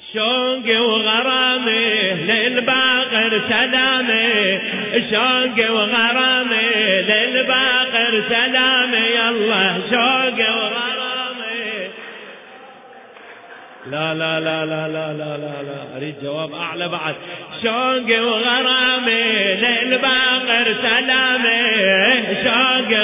شوقي وغرامي للباقر سلامي، شوقي وغرامي للباقر سلامي، يلا شوقي وغرامي. لا لا لا لا لا لا لا لا، اريد جواب اعلى بعد. شوقي وغرامي للباقر سلامي، شوقي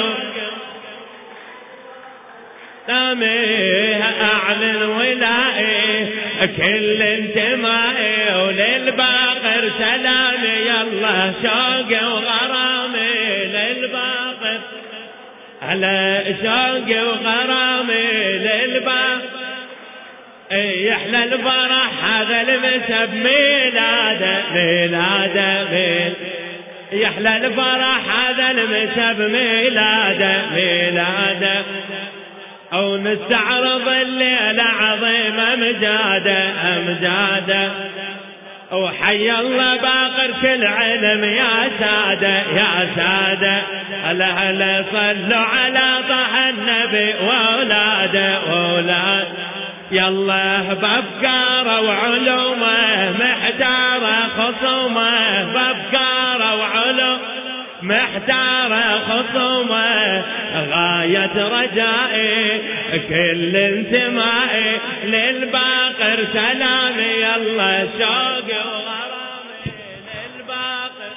سلامي، اعلن ولائي كل انتمائي، وللباقر سلامي، يلا شوقي وغرامي للباقر، على شوقي وغرامي للباقر. يحلى الفرح هذا المسب ميلاده ميلاده يحلى الفرح هذا المسب ميلاده ميلاده، أو نستعرض الليلة عظيمة أمجاده أمجاده، وحي الله باقر كل علم يا سادة يا سادة. هلا هلا صلوا على طه النبي وأولاده وأولاده، يلا بأفكاره وعلومه محتاره خصومه، بأفكاره وعلومه محتاره خصومه، غاية رجائي كل انتمائي للباقر سلامي، يلا شوقي وغرامي للباقر.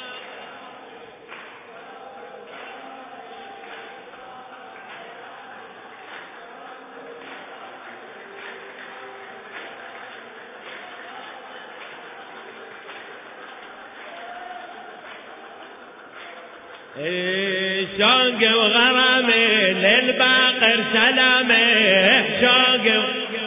شوقي وغرامي للباقر سلامي، شوقي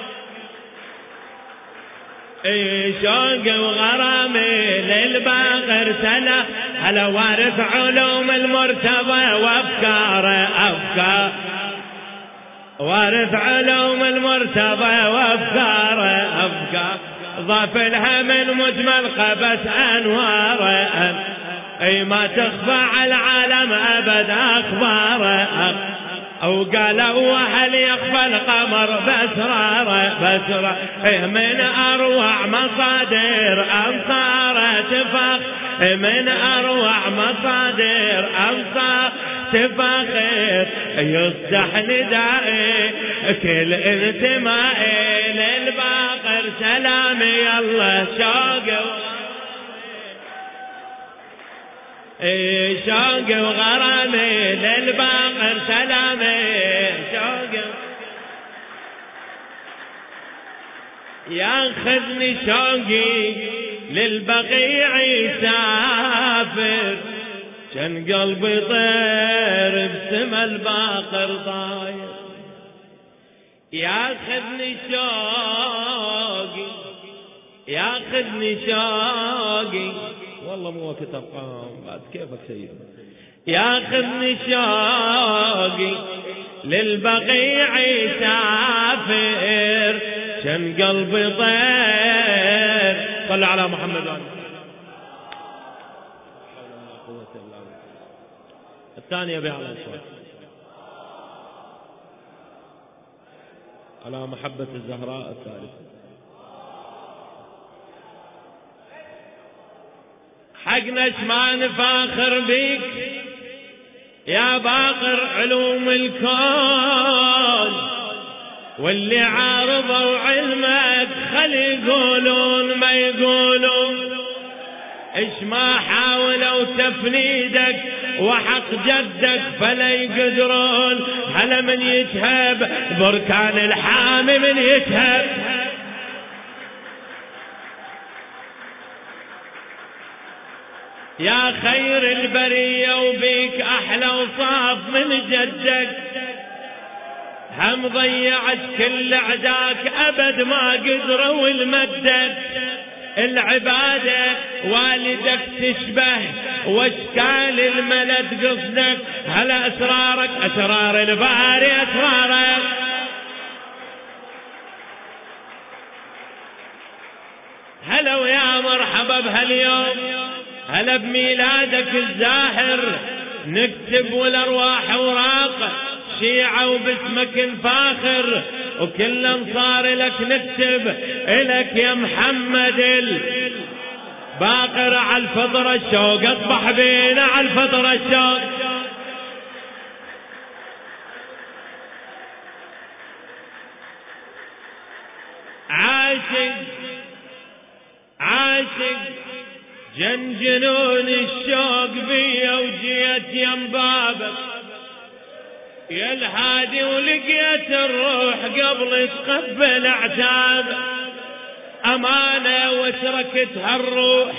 شوقي وغرامي للباقر سلام. هلا وارث علوم المرتضى وافكاره افكار، وارث علوم المرتضى وافكاره افكار، ضاف لها من مجمل قبس انواره، اي ما تخفى على العالم ابد اخباره، او قالوا هل يخفى القمر باسراره باسراره، من اروع مصادر امصاره تفاخر، من اروع مصادر امصار تفاخر، يصدح ندائي كل انتمائي للباقر سلامي، يلا شوقي شوقي وغرامي للباقر سلامي، شوقي ياخذني شوقي للبقيع يسافر، كان قلبي طير بسما الباقر طاير، ياخذني شوقي ياخذني شوقي، والله مو وقت ارقام بعد كيفك سيد، ياخذني شوقي للبقيع يسافر، كان قلبي طير. صلوا على محمد وعلى الثانية بأعلى الصوت على محبة الزهراء الثالثة. حقنا ما نفاخر بيك يا باقر علوم الكون، واللي عارضوا علمك خلي يقولون ما يقولون، ايش ما حاولوا تفنيدك وحق جدك فلا يقدرون، هلا من يتهب بركان الحامي من يتهب، يا خير البرية وبيك أحلى وصاف من جدك، هم ضيعت كل عداك أبد ما قدروا المدد، العبادة والدك تشبه واشكال الملد قصدك، هلا أسرارك أسرار الباري أسرارك، هلا ويا مرحبا بهاليوم، هلا بميلادك الزاهر، نكتب والارواح وراق شيعة وباسمك نفاخر، وكل انصار لك نكتب الك يا محمد باقر على الفطرة الشوق اصبح بينا على الفطرة الشوق. عاشق عاشق جنون الشوق بيا وجيت يم بابك يا الهادي ولقيت الروح قبل تقبل عتابك. أمانة وتركتها الروح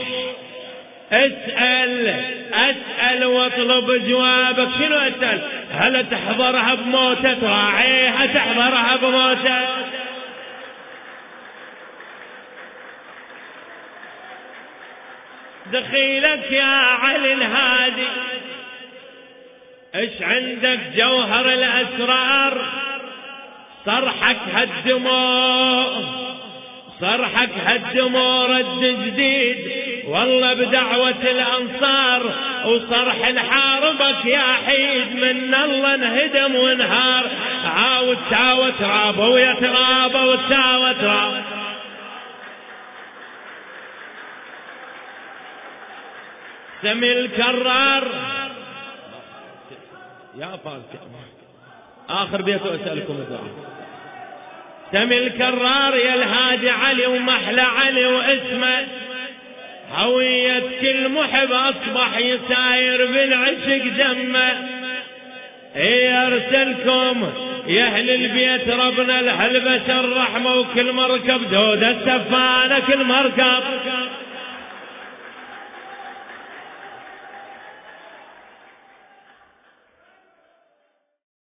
أسأل واطلب جوابك. شنو أسأل؟ هل تحضرها بموتة؟ تراعيها تحضرها بموتة؟ دخيلك يا علي الهادي ايش عندك جوهر الأسرار؟ صرحك هالدموع رد جديد والله بدعوة الأنصار وصرح الحاربك يا حيد من الله انهدم وانهار. عاود تاوت رابه ويترابه وتاوت رابه. سمي الكرار يا فارس آخر بيت أسألكم الدعاء. سمي الكرار يا الهادي علي ومحلى علي واسمه هوية كل محب أصبح يساير بالعشق دمه. يرسلكم يا أهل البيت ربنا لهالبشر رحمة وكل مركب دود السفانة كل مركب